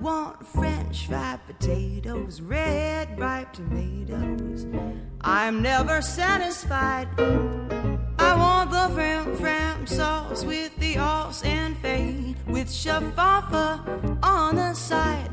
want French fried potatoes, red ripe tomatoes. I'm never satisfied. I want the fram sauce with the sauce and fade, with shaffa on the side.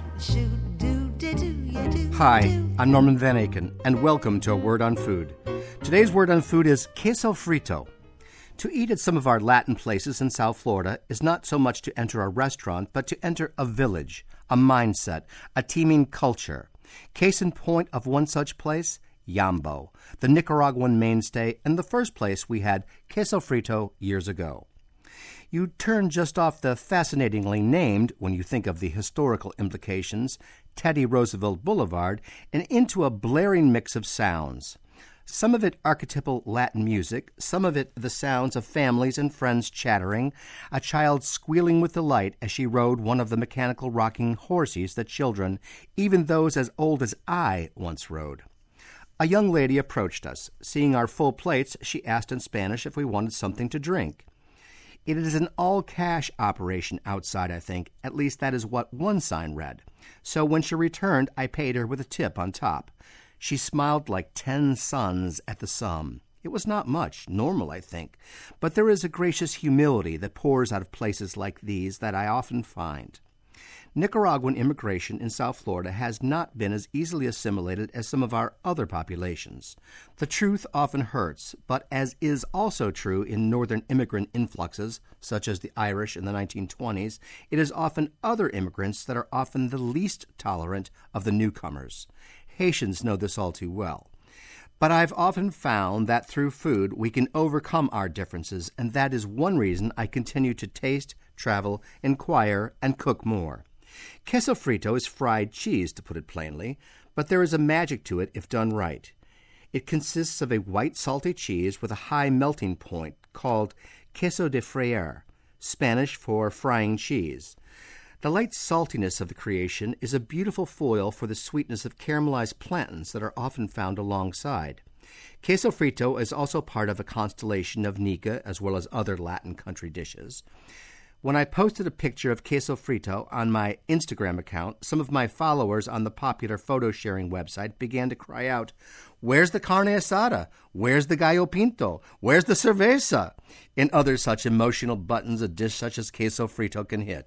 Hi, I'm Norman Van Aken, and welcome to A Word on Food. Today's word on food is queso frito. To eat at some of our Latin places in South Florida is not so much to enter a restaurant, but to enter a village, a mindset, a teeming culture. Case in point of one such place, Yambo, the Nicaraguan mainstay, and the first place we had queso frito years ago. You turn just off the fascinatingly named, when you think of the historical implications, Teddy Roosevelt Boulevard, and into a blaring mix of sounds. Some of it archetypal Latin music, some of it the sounds of families and friends chattering, a child squealing with delight as she rode one of the mechanical rocking horses that children, even those as old as I, once rode. A young lady approached us. Seeing our full plates, she asked in Spanish if we wanted something to drink. It is an all-cash operation outside, I think. At least that is what one sign read. So when she returned, I paid her with a tip on top. She smiled like 10 suns at the sum. It was not much, normal, I think, but there is a gracious humility that pours out of places like these that I often find. Nicaraguan immigration in South Florida has not been as easily assimilated as some of our other populations. The truth often hurts, but as is also true in northern immigrant influxes, such as the Irish in the 1920s, it is often other immigrants that are often the least tolerant of the newcomers. Haitians know this all too well. But I've often found that through food we can overcome our differences, and that is one reason I continue to taste, travel, inquire, and cook more. Queso frito is fried cheese, to put it plainly, but there is a magic to it if done right. It consists of a white salty cheese with a high melting point called queso de freír, Spanish for frying cheese. The light saltiness of the creation is a beautiful foil for the sweetness of caramelized plantains that are often found alongside. Queso frito is also part of a constellation of nica as well as other Latin country dishes. When I posted a picture of queso frito on my Instagram account, some of my followers on the popular photo-sharing website began to cry out, "Where's the carne asada? Where's the gallo pinto? Where's the cerveza?" and other such emotional buttons a dish such as queso frito can hit.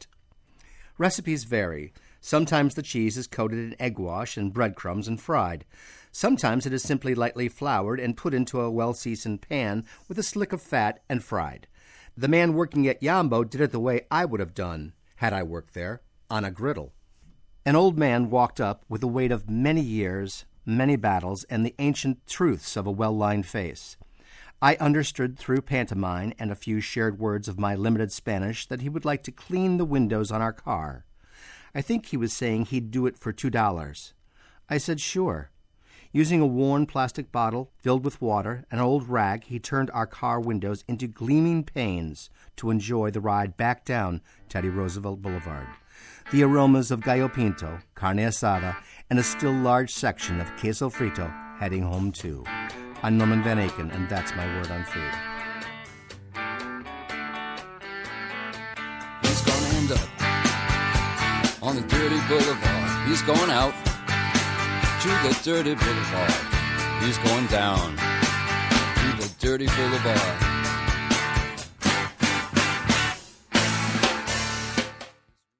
Recipes vary. Sometimes the cheese is coated in egg wash and breadcrumbs and fried. Sometimes it is simply lightly floured and put into a well-seasoned pan with a slick of fat and fried. The man working at Yambo did it the way I would have done, had I worked there, on a griddle. An old man walked up with the weight of many years, many battles, and the ancient truths of a well-lined face. I understood through pantomime and a few shared words of my limited Spanish that he would like to clean the windows on our car. I think he was saying he'd do it for $2. I said sure. Using a worn plastic bottle filled with water and an old rag, he turned our car windows into gleaming panes to enjoy the ride back down Teddy Roosevelt Boulevard. The aromas of gallo pinto, carne asada, and a still large section of queso frito heading home too. I'm Norman Van Aken, and that's my word on food. He's gonna end up on the dirty boulevard. He's going out to the dirty boulevard. He's going down to the dirty boulevard.